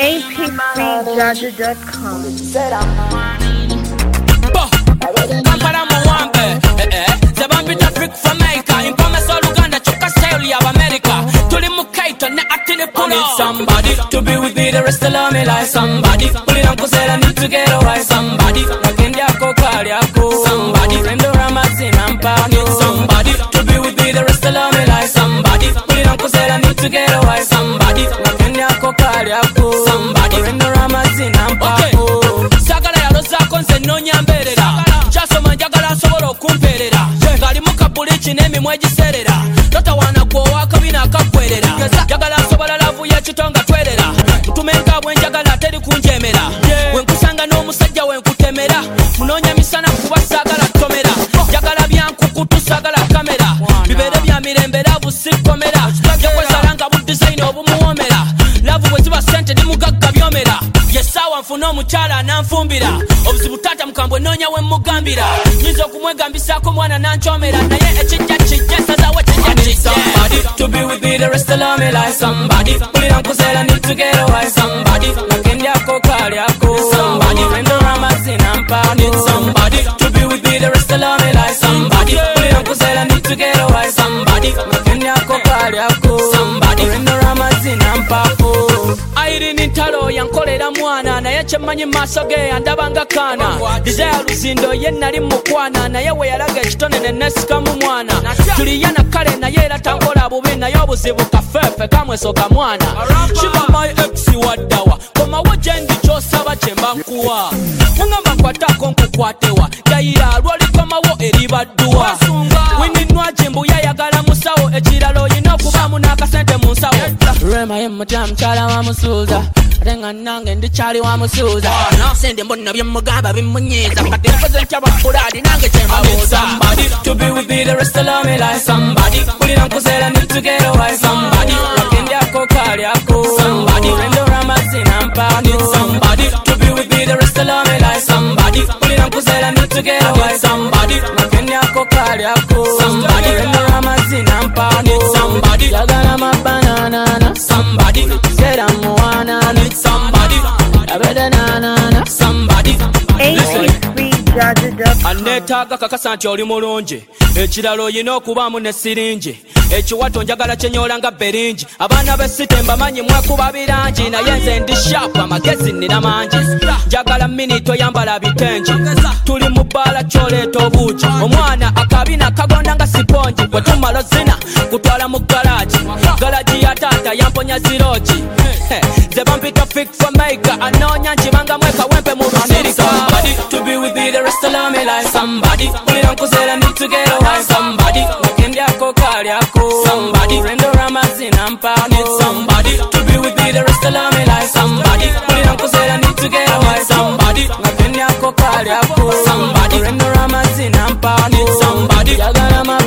apfreejaja.com. Kampala muwambe Zebambita freak for America Impame so Uganda chuka style ya America Tuli mukaito ne atini pulo I need somebody to be with me the rest of me like somebody Puli nanku said I need to get away somebody Nakendi yako kari yako somebody Rendo Ramazin ampa I need somebody to be with me the rest of me like somebody Puli nanku said I need to get away somebody Nakendi yako kari yako somebody Rendo Ramazin ampa Sagala ya rozako nze nonyamberera Chasoma njagala nsobola okumperera Ngali mukabulichi n'emimwa egiserera Totawaana gwowa akabina akakwerera Njagala nsobola lavu y'ekitonga twerera Ntumenga bwenjagala teri kunjemera Wenkusanga n'omusajja wenkutemera Munoonya misana kuba saagala tomera Njagala byankukutu saagala kamera Bibere bya mirembe lavu sikomera Njakwezala nga budizaini obumuwomera Lavu bwe ziba sente ndi mugagga byomera Yesawa nfuna omukyala ananfumbira Obuzibu tata mukambwe noonya we mugambira Nyinza okumwegambisako mwana nanchomera Naye ekijja kijja sazawe kijja kijja Somebody to be with me the rest of me like somebody Pulira nkusela need to get away somebody Nakendi yako kali yako somebody Rendo Ramazin ampa I need somebody to be with me the rest of me like somebody Pulira nkusela need to get away somebody Nakendi yako kali yako somebody Rendo Ramazin ampa Irene Ntalo yankolera mwana naye kyemmanyi maaso ge yandabanga kaana Desire Luzindo ye nali mukwana naye we yalaga ekitonene nesikamu mwana tuliye na kale naye era tankola bubi naye obuzibu kafeefe kamwesoka mwana Shiba my ex waddawa komawo gyendi kyosaba kyemba nkuwa mungamba nkwatako nkukwatewa yayira lwolikomawo eribadduwa wininwa jimbu yayagala musawo ekiralo oyina okubaamu n'akasente mu nsawo Rema ye mutya mukyala wa musuuza ate nga nange ndikyali wa musuuza sente mbonna byemugamba bimunyiiza kati nkoze ntya bakulaadi nange kyembabuuza Somebody to be with me the rest of me like somebody Pulira nkuseera need to get away somebody Nakendi yako kali yako somebody Rendo Ramazin ampa I need somebody to be with me the rest of me like somebody Pulira nkuseera need to get away somebody Nakendi yako kali yako somebody Rendo Ramazin ampa I need somebody Yagala mabanana somebody said I'm one I need somebody I better na somebody Anetaaga kakasa nti oli mulungi ekiralo oyina okubaamu ne siringi ekiwato njagala kyenyoola nga beringi abaana b'essite mbamanyi mwekuba birangi naye nze ndi sharp amagezi nina mangi njagala minito yambala bitengi tuli mu bbaala kyoleeta obuugi omwana akabina kagonda nga sipongi bwe tumala zina kutwala mu galaji ya taata yamponya zirogi ze bampita fik for maker anoonya njibanga mweka wempe mu rusirika Somebody to be with me the rest of me like somebody Pulira nkuseera need to get away somebody Nakendi yako kali yako somebody Rendo Ramazin ampa I need somebody to be with me the rest of me like somebody Pulira nkuseera need to get away somebody Nakendi yako kali yako somebody Rendo Ramazin ampa I need somebody Yagala